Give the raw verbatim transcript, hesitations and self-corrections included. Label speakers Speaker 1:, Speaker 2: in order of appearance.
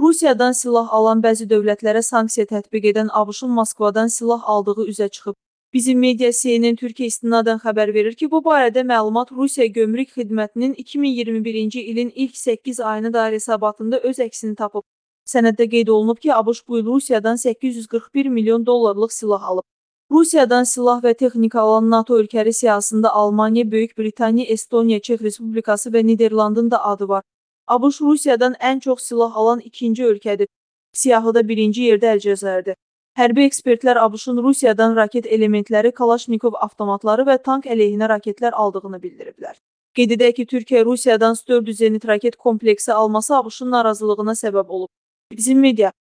Speaker 1: Rusiyadan silah alan bəzi dövlətlərə sanksiya tətbiq edən ABŞ-ın Moskvadan silah aldığı üzə çıxıb. Bizim media C N N Türkiyə istinadən xəbər verir ki, bu barədə məlumat Rusiya Gömrük Xidmətinin iki min iyirmi birinci ilin ilk səkkiz ayına dair hesabatında öz əksini tapıb. Sənəddə qeyd olunub ki, ABŞ bu il Rusiyadan səkkiz yüz qırx bir milyon dollarlıq silah alıb. Rusiyadan silah və texnika alan NATO ölkələri siyahısında Almaniya, Böyük Britaniya, Estoniya, Çex Respublikası və Niderlandın da adı var. ABŞ Rusiyadan ən çox silah alan ikinci ölkədir. Siyahıda birinci yerdə Əlcəzairdir. Hərbi ekspertlər ABŞ-ın Rusiyadan raket elementləri, Kalaşnikov avtomatları və tank əleyhinə raketlər aldığını bildiriblər. Qeyd edək ki, Türkiyə Rusiyadan S dörd yüz zenit raket kompleksi alması ABŞ-ın narazılığına səbəb olub. Bizim media